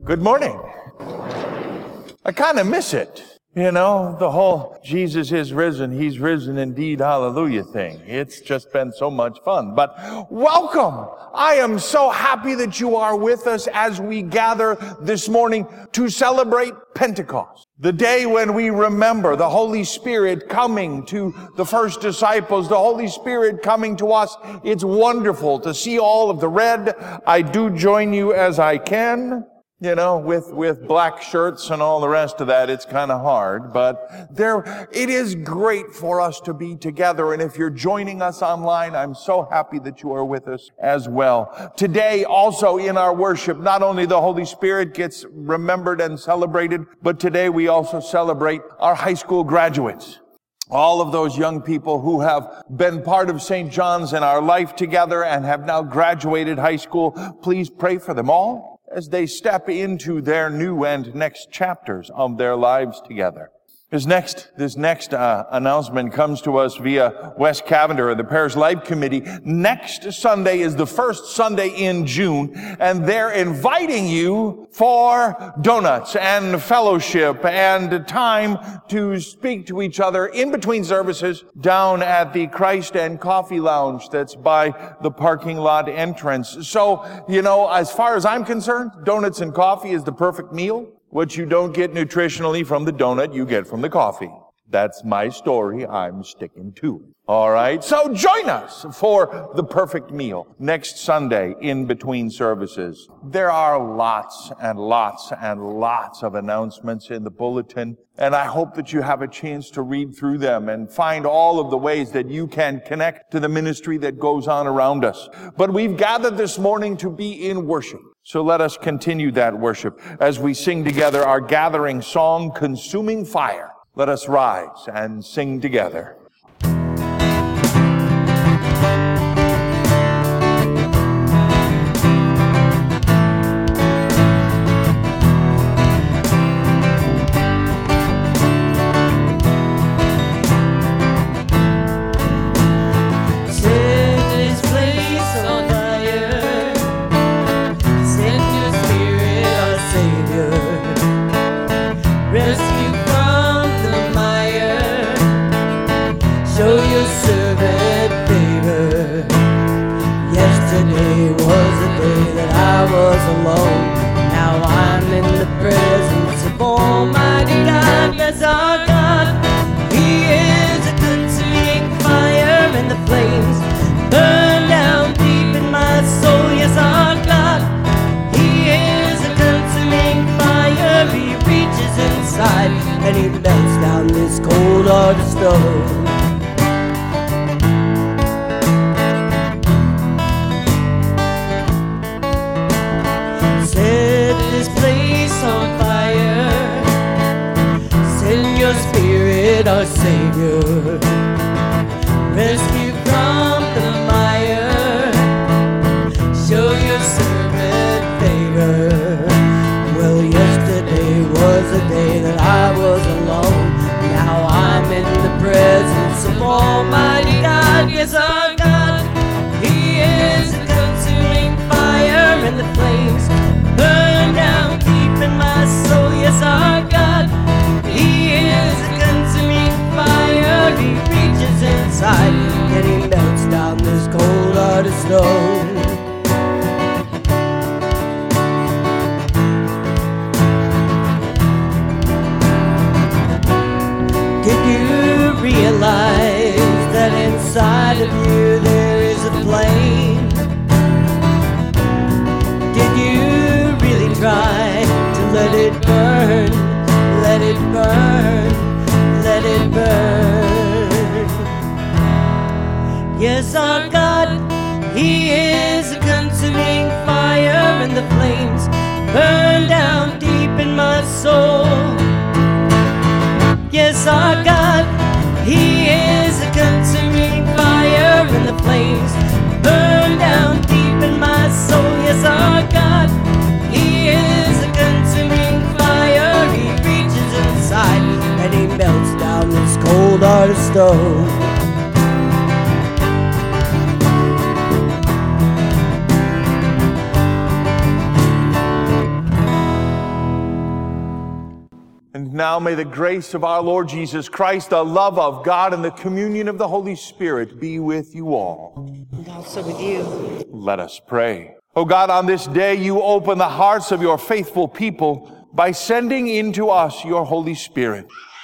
Good morning. I kind of miss it. You know, the whole Jesus is risen, he's risen indeed, hallelujah thing. It's just been so much fun. But welcome. I am so happy that you are with us as we gather this morning to celebrate Pentecost. The day when we remember the Holy Spirit coming to the first disciples, the Holy Spirit coming to us. It's wonderful to see all of the red. I do join you as I can. You know, with black shirts and all the rest of that, it's kind of hard, but it is great for us to be together. And if you're joining us online, I'm so happy that you are with us as well. Today, also in our worship, not only the Holy Spirit gets remembered and celebrated, but today we also celebrate our high school graduates. All of those young people who have been part of St. John's in our life together and have now graduated high school, please pray for them all as they step into their new and next chapters of their lives together. This next announcement comes to us via Wes Cavender of the Parish Life Committee. Next Sunday is the first Sunday in June, and they're inviting you for donuts and fellowship and time to speak to each other in between services down at the Christ and Coffee Lounge that's by the parking lot entrance. So, you know, as far as I'm concerned, donuts and coffee is the perfect meal. What you don't get nutritionally from the donut, you get from the coffee. That's my story. I'm sticking to it. All right. So join us for the perfect meal next Sunday in between services. There are lots and lots and lots of announcements in the bulletin, and I hope that you have a chance to read through them and find all of the ways that you can connect to the ministry that goes on around us. But we've gathered this morning to be in worship. So let us continue that worship as we sing together our gathering song, Consuming Fire. Let us rise and sing together. Alone. Now I'm in the presence of Almighty God. Yes, our God, He is a consuming fire, and the flames burn down deep in my soul. Yes, our God, He is a consuming fire. He reaches inside and He melts down this cold heart of stone. Our Savior, rescue from the mire, show your servant favor. Well, yesterday was a day that I was alone. Now I'm in the presence of Almighty God. Yes, our God, He is a consuming fire, and the flames burn down deep in my soul. Yes, our God, He is a consuming fire. He reaches inside and He melts down this cold heart of stone. Did you realize that inside of you there is a flame? Did you really try to let it burn? Let it burn, let it burn. Yes, our God, He is a consuming fire, and the flames burn down deep in my soul. Yes, our God, He is a consuming fire, and the flames burn down deep in my soul. Yes, our God, He is a consuming fire. He reaches inside and He melts down this cold heart of stone. And now may the grace of our Lord Jesus Christ, the love of God, and the communion of the Holy Spirit be with you all. And also with you. Let us pray. O God, on this day you open the hearts of your faithful people by sending into us your Holy Spirit.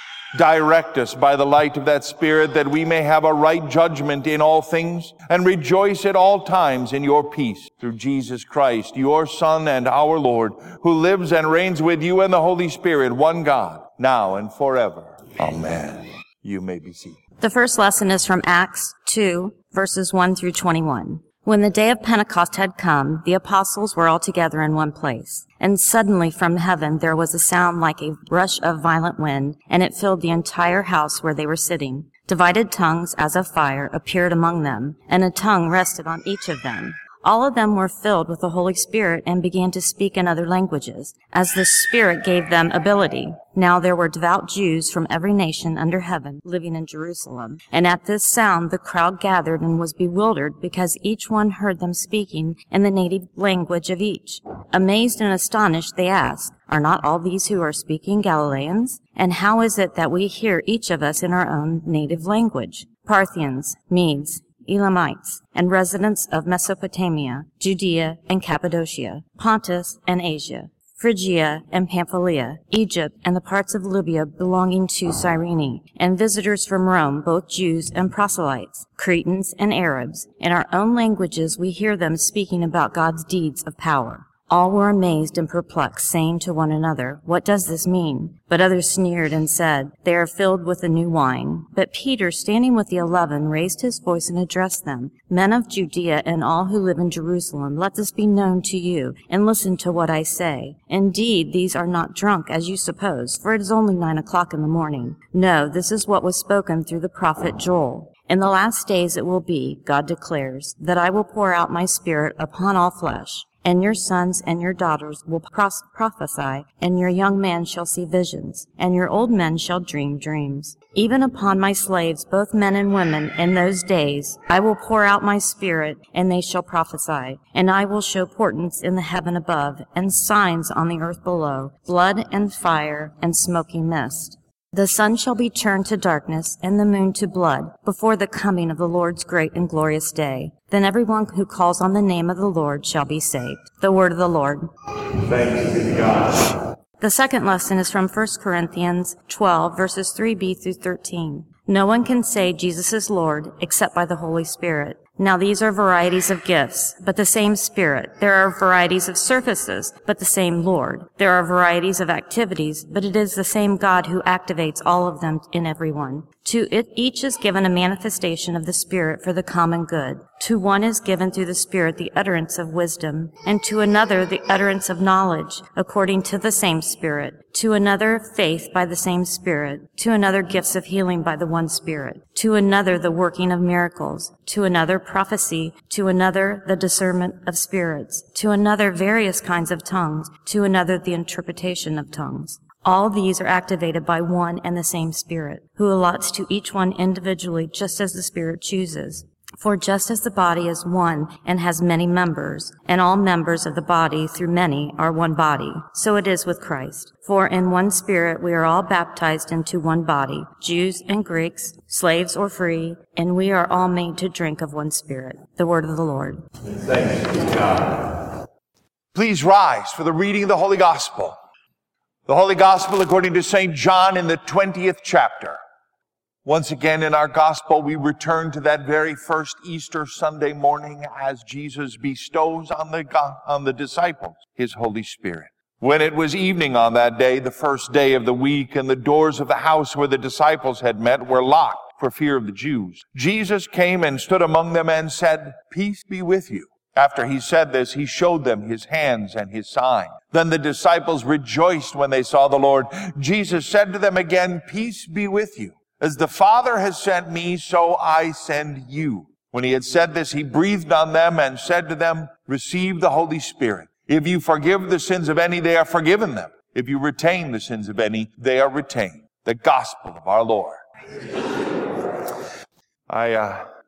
Direct us by the light of that Spirit that we may have a right judgment in all things and rejoice at all times in your peace through Jesus Christ, your Son and our Lord, who lives and reigns with you and the Holy Spirit, one God, now and forever. Amen. You may be seated. The first lesson is from Acts 2, verses 1 through 21. When the day of Pentecost had come, the apostles were all together in one place. And suddenly from heaven there was a sound like a rush of violent wind, and it filled the entire house where they were sitting. Divided tongues as of fire appeared among them, and a tongue rested on each of them. All of them were filled with the Holy Spirit and began to speak in other languages, as the Spirit gave them ability. Now there were devout Jews from every nation under heaven living in Jerusalem. And at this sound the crowd gathered and was bewildered, because each one heard them speaking in the native language of each. Amazed and astonished, they asked, "Are not all these who are speaking Galileans? And how is it that we hear each of us in our own native language? Parthians, Medes, Elamites, and residents of Mesopotamia, Judea and Cappadocia, Pontus and Asia, Phrygia and Pamphylia, Egypt and the parts of Libya belonging to Cyrene, and visitors from Rome, both Jews and proselytes, Cretans and Arabs. In our own languages we hear them speaking about God's deeds of power." All were amazed and perplexed, saying to one another, "What does this mean?" But others sneered and said, "They are filled with the new wine." But Peter, standing with the 11, raised his voice and addressed them, "Men of Judea and all who live in Jerusalem, let this be known to you, and listen to what I say. Indeed, these are not drunk, as you suppose, for it is only 9 o'clock in the morning. No, this is what was spoken through the prophet Joel. In the last days it will be, God declares, that I will pour out my Spirit upon all flesh. And your sons and your daughters will prophesy, and your young men shall see visions, and your old men shall dream dreams. Even upon my slaves, both men and women, in those days, I will pour out my Spirit, and they shall prophesy. And I will show portents in the heaven above, and signs on the earth below, blood and fire and smoking mist. The sun shall be turned to darkness, and the moon to blood, before the coming of the Lord's great and glorious day. Then everyone who calls on the name of the Lord shall be saved." The word of the Lord. Thanks be to God. The second lesson is from 1 Corinthians 12, verses 3b through 13. No one can say Jesus is Lord except by the Holy Spirit. Now these are varieties of gifts, but the same Spirit. There are varieties of services, but the same Lord. There are varieties of activities, but it is the same God who activates all of them in everyone. To it each is given a manifestation of the Spirit for the common good. To one is given through the Spirit the utterance of wisdom, and to another the utterance of knowledge, according to the same Spirit. To another faith by the same Spirit. To another gifts of healing by the one Spirit. To another the working of miracles. To another prophecy. To another the discernment of spirits. To another various kinds of tongues. To another the interpretation of tongues. All these are activated by one and the same Spirit, who allots to each one individually just as the Spirit chooses. For just as the body is one and has many members, and all members of the body through many are one body, so it is with Christ. For in one Spirit we are all baptized into one body, Jews and Greeks, slaves or free, and we are all made to drink of one Spirit. The word of the Lord. Thanks be to God. Please rise for the reading of the Holy Gospel. The Holy Gospel according to St. John in the 20th chapter. Once again in our Gospel, we return to that very first Easter Sunday morning as Jesus bestows on the disciples His Holy Spirit. When it was evening on that day, the first day of the week, and the doors of the house where the disciples had met were locked for fear of the Jews, Jesus came and stood among them and said, "Peace be with you." After he said this, he showed them his hands and his sign. Then the disciples rejoiced when they saw the Lord. Jesus said to them again, "Peace be with you. As the Father has sent me, so I send you." When he had said this, he breathed on them and said to them, "Receive the Holy Spirit. If you forgive the sins of any, they are forgiven them. If you retain the sins of any, they are retained." The Gospel of our Lord. I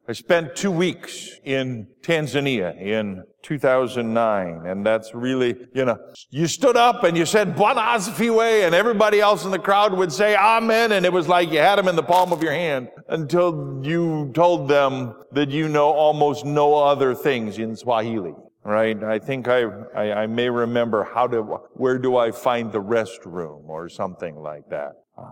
I spent 2 weeks in Tanzania in 2009, and that's really, you stood up and you said, Bwana asifiwe, and everybody else in the crowd would say, Amen, and it was like you had them in the palm of your hand until you told them that you know almost no other things in Swahili, right? I think I may remember where do I find the restroom or something like that.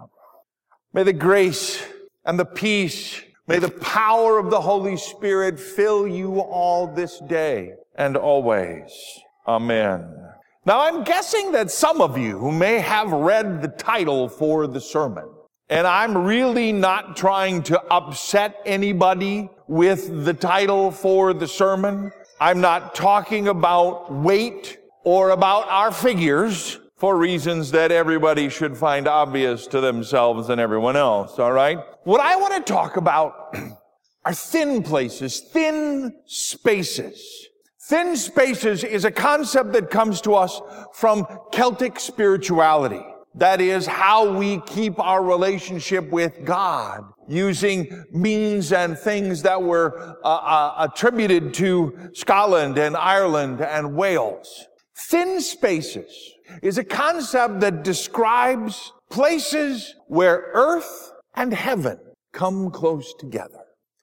May the grace and the peace, may the power of the Holy Spirit fill you all this day and always. Amen. Now, I'm guessing that some of you may have read the title for the sermon, and I'm really not trying to upset anybody with the title for the sermon. I'm not talking about weight or about our figures for reasons that everybody should find obvious to themselves and everyone else, all right? What I want to talk about are thin places, thin spaces. Thin spaces is a concept that comes to us from Celtic spirituality. That is how we keep our relationship with God, using means and things that were attributed to Scotland and Ireland and Wales. Thin spaces is a concept that describes places where earth and heaven come close together.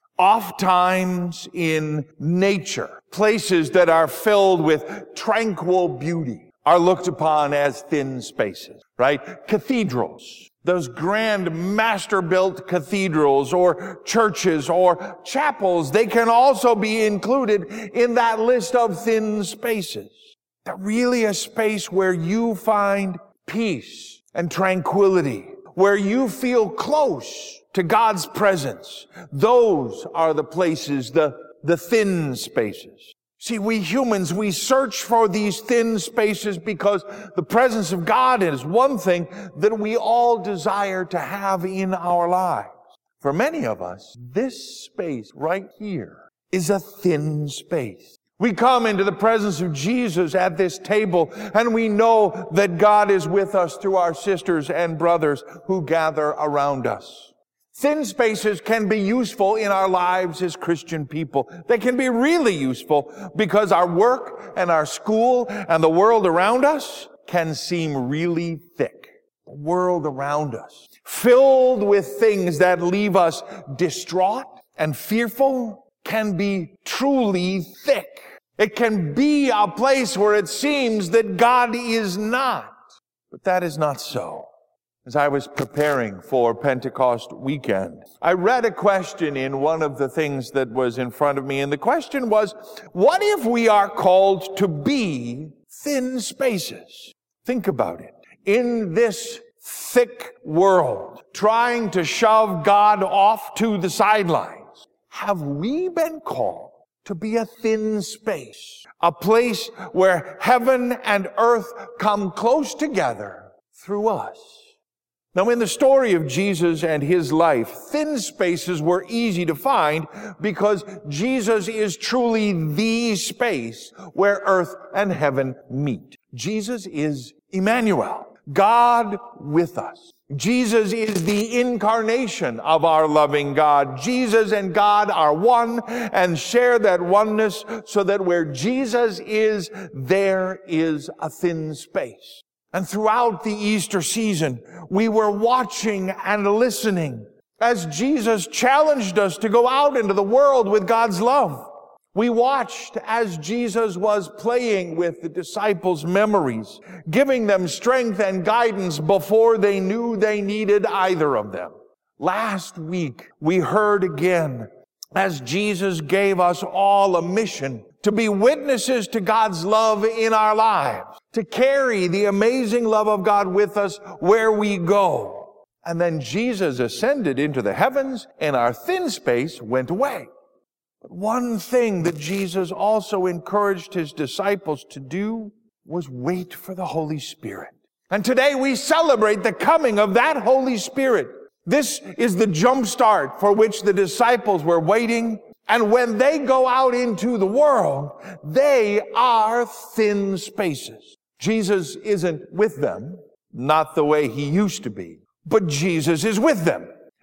Oftentimes in nature, places that are filled with tranquil beauty are looked upon as thin spaces, right? Cathedrals, those grand master-built cathedrals or churches or chapels, they can also be included in that list of thin spaces. They're really a space where you find peace and tranquility, where you feel close to God's presence. Those are the places, the thin spaces. See, we humans, we search for these thin spaces because the presence of God is one thing that we all desire to have in our lives. For many of us, this space right here is a thin space. We come into the presence of Jesus at this table, and we know that God is with us through our sisters and brothers who gather around us. Thin spaces can be useful in our lives as Christian people. They can be really useful because our work and our school and the world around us can seem really thick. The world around us, filled with things that leave us distraught and fearful, can be truly thick. It can be a place where it seems that God is not. But that is not so. As I was preparing for Pentecost weekend, I read a question in one of the things that was in front of me, and the question was, what if we are called to be thin spaces? Think about it. In this thick world, trying to shove God off to the sidelines, have we been called to be a thin space, a place where heaven and earth come close together through us? Now, in the story of Jesus and his life, thin spaces were easy to find because Jesus is truly the space where earth and heaven meet. Jesus is Emmanuel, God with us. Jesus is the incarnation of our loving God. Jesus and God are one and share that oneness so that where Jesus is, there is a thin space. And throughout the Easter season, we were watching and listening as Jesus challenged us to go out into the world with God's love. We watched as Jesus was playing with the disciples' memories, giving them strength and guidance before they knew they needed either of them. Last week, we heard again as Jesus gave us all a mission to be witnesses to God's love in our lives, to carry the amazing love of God with us where we go. And then Jesus ascended into the heavens, and our thin space went away. But one thing that Jesus also encouraged his disciples to do was wait for the Holy Spirit. And today we celebrate the coming of that Holy Spirit. This is the jump start for which the disciples were waiting. And when they go out into the world, they are thin spaces. Jesus isn't with them, not the way he used to be, but Jesus is with them.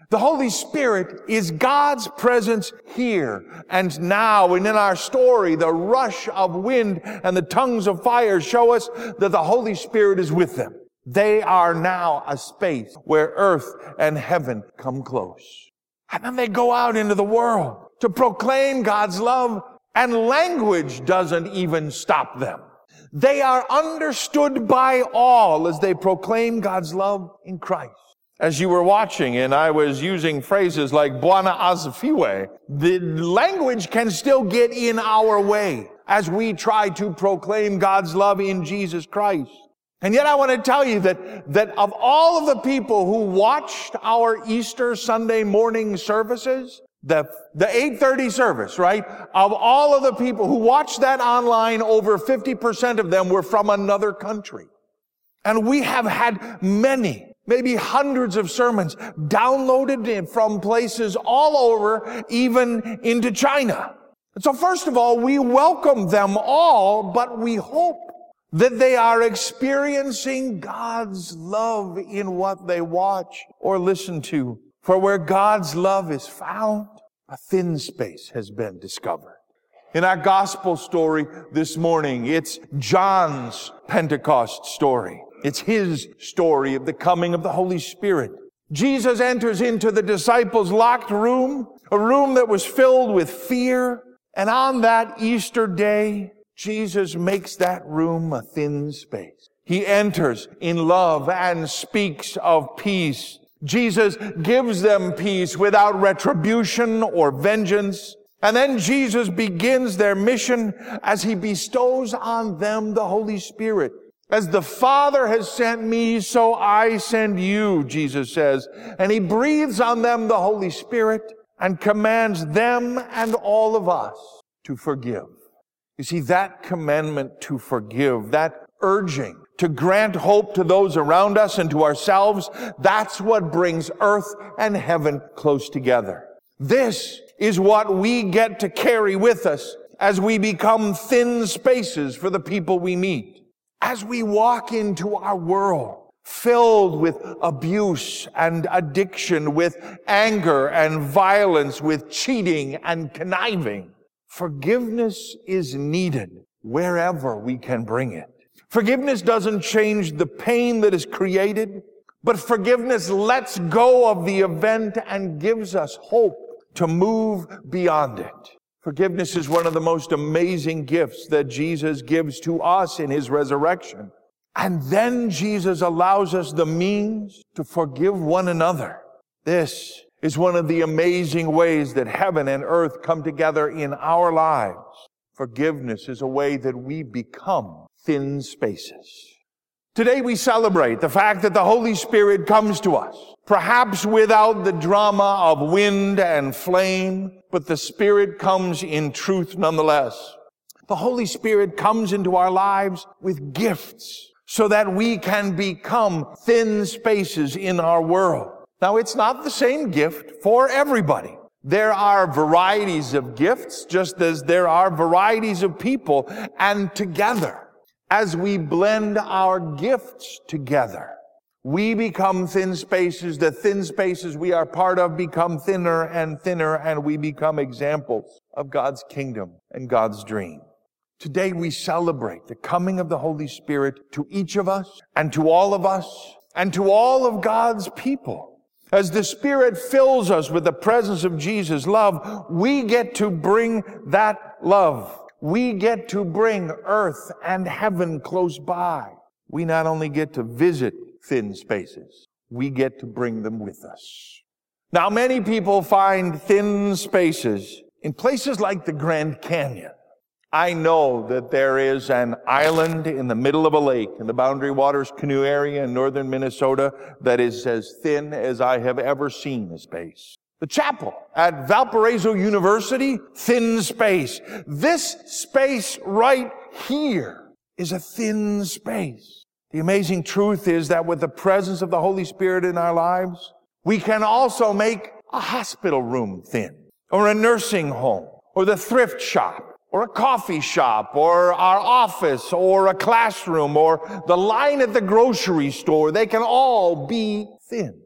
The Holy Spirit is God's presence here and now. And in our story, the rush of wind and the tongues of fire show us that the Holy Spirit is with them. They are now a space where earth and heaven come close. And then they go out into the world to proclaim God's love, and language doesn't even stop them. They are understood by all as they proclaim God's love in Christ. As you were watching, and I was using phrases like Bwana Asifiwe, the language can still get in our way as we try to proclaim God's love in Jesus Christ. And yet I want to tell you that of all of the people who watched our Easter Sunday morning services, the 8:30 service, right? Of all of the people who watched that online, over 50% of them were from another country. And we have had many, maybe hundreds of sermons downloaded from places all over, even into China. And so first of all, we welcome them all, but we hope that they are experiencing God's love in what they watch or listen to. For where God's love is found, a thin space has been discovered. In our gospel story this morning, it's John's Pentecost story. It's his story of the coming of the Holy Spirit. Jesus enters into the disciples' locked room, a room that was filled with fear. And on that Easter day, Jesus makes that room a thin space. He enters in love and speaks of peace. Jesus gives them peace without retribution or vengeance. And then Jesus begins their mission as he bestows on them the Holy Spirit. As the Father has sent me, so I send you, Jesus says. And he breathes on them the Holy Spirit and commands them and all of us to forgive. You see, that commandment to forgive, that urging to grant hope to those around us and to ourselves, that's what brings earth and heaven close together. This is what we get to carry with us as we become thin spaces for the people we meet. As we walk into our world filled with abuse and addiction, with anger and violence, with cheating and conniving, forgiveness is needed wherever we can bring it. Forgiveness doesn't change the pain that is created, but forgiveness lets go of the event and gives us hope to move beyond it. Forgiveness is one of the most amazing gifts that Jesus gives to us in his resurrection. And then Jesus allows us the means to forgive one another. This is one of the amazing ways that heaven and earth come together in our lives. Forgiveness is a way that we become thin spaces. Today we celebrate the fact that the Holy Spirit comes to us, perhaps without the drama of wind and flame, but the Spirit comes in truth nonetheless. The Holy Spirit comes into our lives with gifts so that we can become thin spaces in our world. Now, it's not the same gift for everybody. There are varieties of gifts, just as there are varieties of people, and together, as we blend our gifts together, we become thin spaces. The thin spaces we are part of become thinner, and we become examples of God's kingdom and God's dream. Today we celebrate the coming of the Holy Spirit to each of us, and to all of us, and to all of God's people. As the Spirit fills us with the presence of Jesus' love, we get to bring that love. We get to bring earth and heaven close by. We not only get to visit thin spaces, we get to bring them with us. Now, many people find thin spaces in places like the Grand Canyon. I know that there is an island in the middle of a lake in the Boundary Waters Canoe area in northern Minnesota that is as thin as I have ever seen a space. The chapel at Valparaiso University, thin space. This space right here is a thin space. The amazing truth is that with the presence of the Holy Spirit in our lives, we can also make a hospital room thin, or a nursing home, or the thrift shop, or a coffee shop, or our office, or a classroom, or the line at the grocery store. They can all be thin.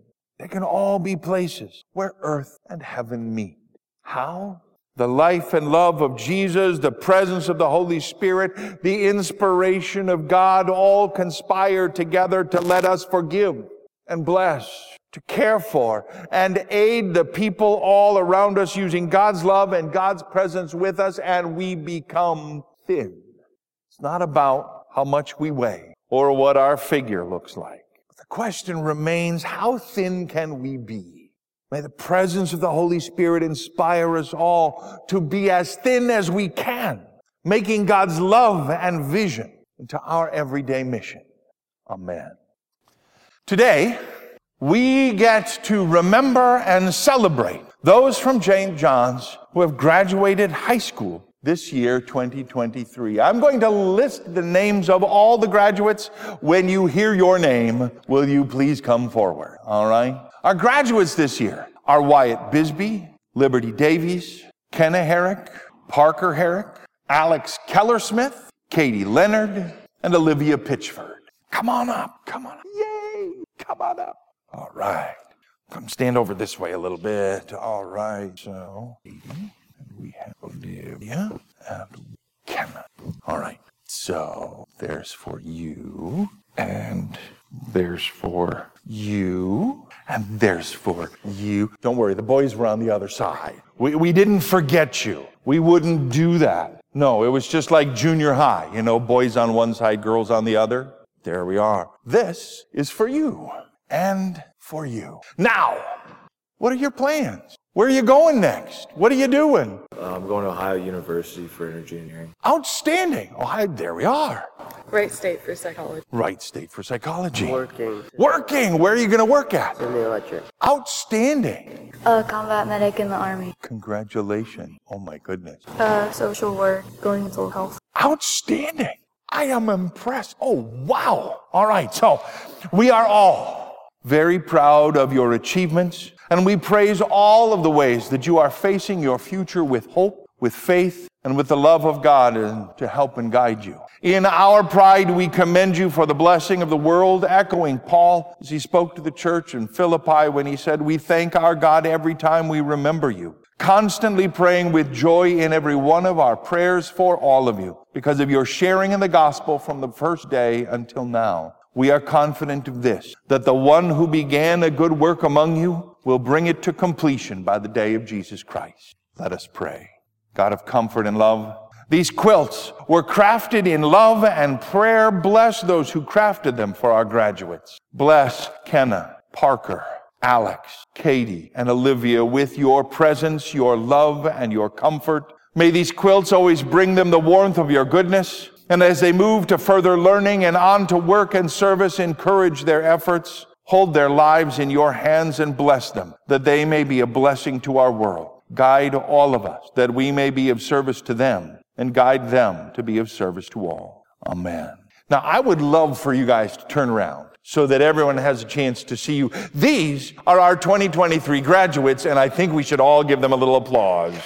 They can all be places where earth and heaven meet. How? The life and love of Jesus, the presence of the Holy Spirit, the inspiration of God all conspire together to let us forgive and bless, to care for and aid the people all around us using God's love and God's presence with us, and we become thin. It's not about how much we weigh or what our figure looks like. But the question remains, how thin can we be? May the presence of the Holy Spirit inspire us all to be as thin as we can, making God's love and vision into our everyday mission. Amen. Today, we get to remember and celebrate those from St. John's who have graduated high school this year, 2023. I'm going to list the names of all the graduates. When you hear your name, will you please come forward? All right? Our graduates this year are Wyatt Bisbee, Liberty Davies, Kenna Herrick, Parker Herrick, Alex Kellersmith, Katie Leonard, and Olivia Pitchford. Come on up. Come on up. Yay! Come on up. All right. Come stand over this way a little bit. All right. So, we have Olivia and Kenna. All right. So, there's for you, and there's for you, and there's for you. Don't worry, the boys were on the other side. We didn't forget you. We wouldn't do that. No, it was just like junior high. You know, boys on one side, girls on the other. There we are. This is for you and for you. Now, what are your plans? Where are you going next? What are you doing? I'm going to Ohio University for energy engineering. Outstanding. Ohio, there we are. Wright State for psychology. Wright State for psychology. Working Where are you going to work at? in the electric. Outstanding. Combat medic in the Army. Congratulations. Oh my goodness. Social work, going mental health. Outstanding. I am impressed. Oh, wow. All right. So we are all very proud of your achievements, and we praise all of the ways that you are facing your future with hope, with faith, and with the love of God and to help and guide you. In our pride, we commend you for the blessing of the world, echoing Paul as he spoke to the church in Philippi when he said, "We thank our God every time we remember you, constantly praying with joy in every one of our prayers for all of you, because of your sharing in the gospel from the first day until now. We are confident of this, that the one who began a good work among you will bring it to completion by the day of Jesus Christ." Let us pray. God of comfort and love, these quilts were crafted in love and prayer. Bless those who crafted them for our graduates. Bless Kenna, Parker, Alex, Katie, and Olivia with your presence, your love, and your comfort. May these quilts always bring them the warmth of your goodness. And as they move to further learning and on to work and service, encourage their efforts. Hold their lives in your hands and bless them, that they may be a blessing to our world. Guide all of us, that we may be of service to them, and guide them to be of service to all. Amen. Now, I would love for you guys to turn around so that everyone has a chance to see you. These are our 2023 graduates, and I think we should all give them a little applause.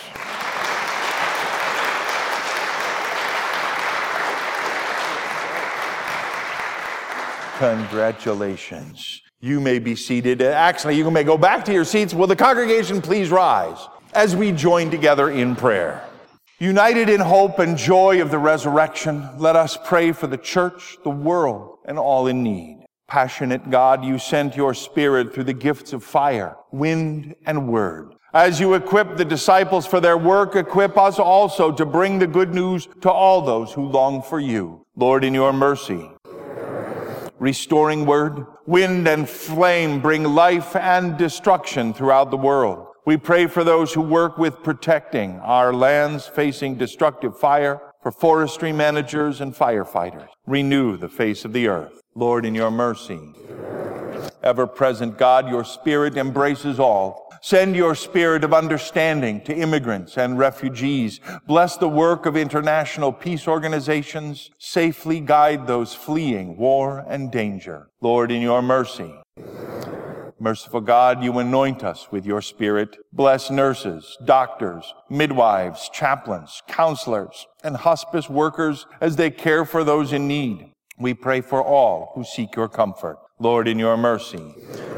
Congratulations. You may be seated. Actually, you may go back to your seats. Will the congregation please rise as we join together in prayer? United in hope and joy of the resurrection, let us pray for the church, the world, and all in need. Passionate God, you sent your Spirit through the gifts of fire, wind, and word. As you equip the disciples for their work, equip us also to bring the good news to all those who long for you. Lord, in your mercy, restoring word, wind and flame bring life and destruction throughout the world. We pray for those who work with protecting our lands facing destructive fire, for forestry managers and firefighters. Renew the face of the earth. Lord, in your mercy, ever-present God, your Spirit embraces all. Send your spirit of understanding to immigrants and refugees. Bless the work of international peace organizations. Safely guide those fleeing war and danger. Lord, in your mercy, merciful God, you anoint us with your Spirit. Bless nurses, doctors, midwives, chaplains, counselors, and hospice workers as they care for those in need. We pray for all who seek your comfort. Lord, in your mercy,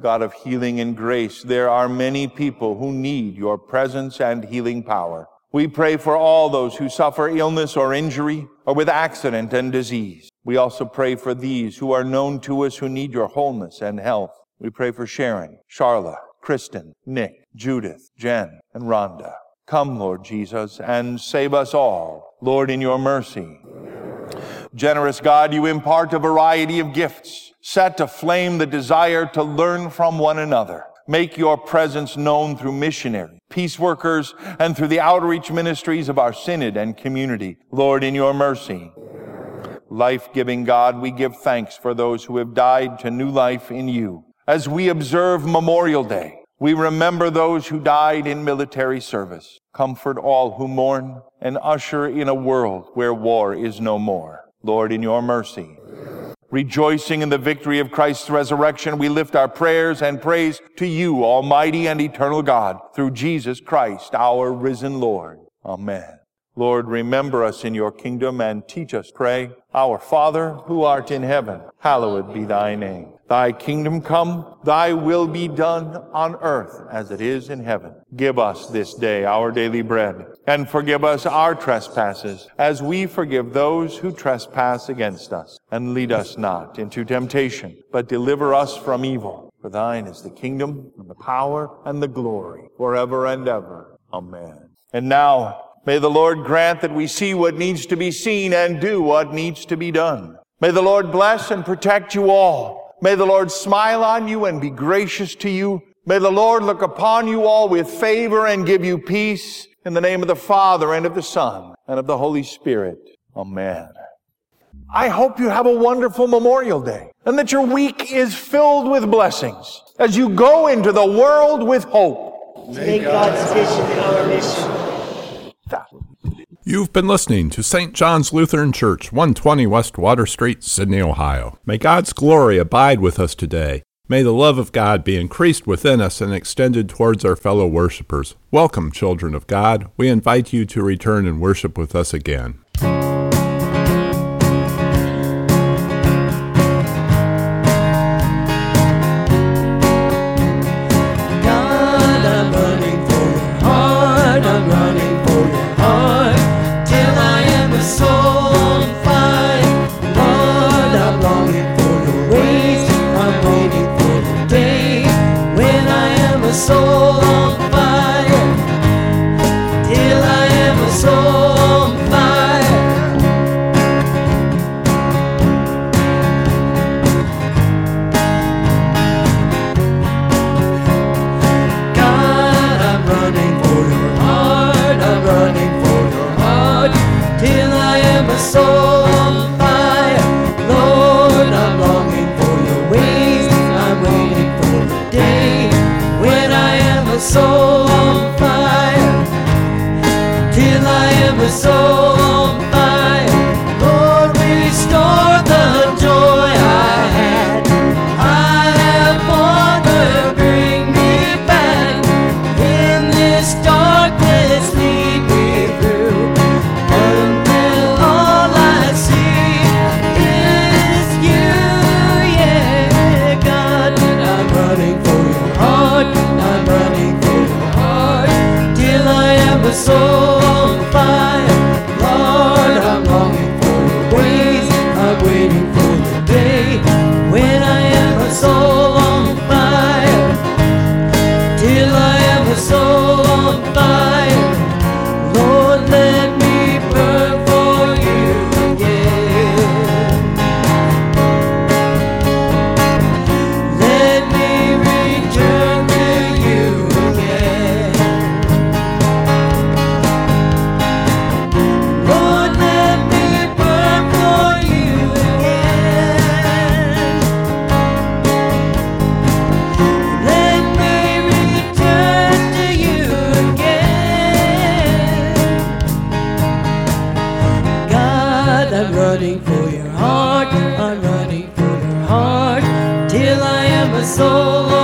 God of healing and grace, there are many people who need your presence and healing power. We pray for all those who suffer illness or injury or with accident and disease. We also pray for these who are known to us who need your wholeness and health. We pray for Sharon, Charla, Kristen, Nick, Judith, Jen, and Rhonda. Come, Lord Jesus, and save us all. Lord, in your mercy. Generous God, you impart a variety of gifts, set aflame the desire to learn from one another. Make your presence known through missionaries, peace workers, and through the outreach ministries of our synod and community. Lord, in your mercy. Life-giving God, we give thanks for those who have died to new life in you. As we observe Memorial Day, we remember those who died in military service. Comfort all who mourn and usher in a world where war is no more. Lord, in your mercy. Rejoicing in the victory of Christ's resurrection, we lift our prayers and praise to you, Almighty and eternal God, through Jesus Christ, our risen Lord. Amen. Lord, remember us in your kingdom and teach us, pray. Our Father, who art in heaven, hallowed be thy name. Thy kingdom come, thy will be done on earth as it is in heaven. Give us this day our daily bread, and forgive us our trespasses, as we forgive those who trespass against us. And lead us not into temptation, but deliver us from evil. For thine is the kingdom, and the power, and the glory, forever and ever. Amen. And now, may the Lord grant that we see what needs to be seen and do what needs to be done. May the Lord bless and protect you all. May the Lord smile on you and be gracious to you. May the Lord look upon you all with favor and give you peace. In the name of the Father, and of the Son, and of the Holy Spirit. Amen. I hope you have a wonderful Memorial Day, and that your week is filled with blessings as you go into the world with hope. Make God's vision our mission. You've been listening to St. John's Lutheran Church, 120 West Water Street, Sydney, Ohio. May God's glory abide with us today. May the love of God be increased within us and extended towards our fellow worshipers. Welcome, children of God. We invite you to return and worship with us again. running for your heart. I'm running for your heart till I am a soul.